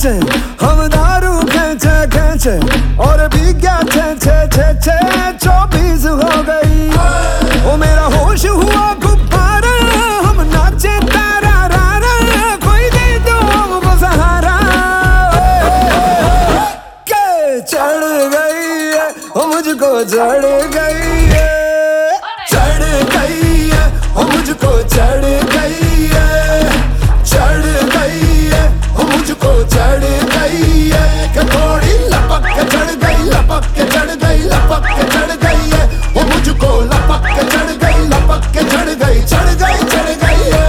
नाचे, हम दारू खेचे खेचे और भी क्या छे छे छे छे 24 हो गई। ओ मेरा होश हुआ गुब्बारा, हम नाचे तारा रारा, कोई दे दो हमको सहारा। के चढ़ गई है वो मुझको, चढ़ गई है, चढ़ गई है वो मुझको, चढ़ गई है, चढ़ गई है वो मुझको, चढ़ गई है। कि थोड़ी लपक के चढ़ गई, लपक के चढ़ गई, लपक के चढ़ गई है वो मुझको, लपक के चढ़ गई, लपक के चढ़ गई, चढ़ गई, चढ़ गई है।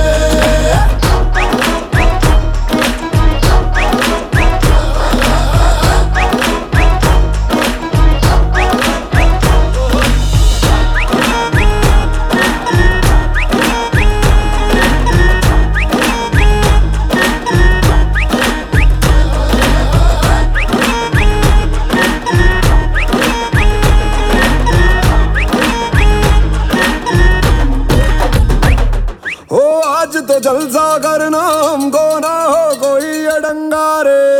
आज तो जलसा करना, हमको ना हो कोई अडंगा रे।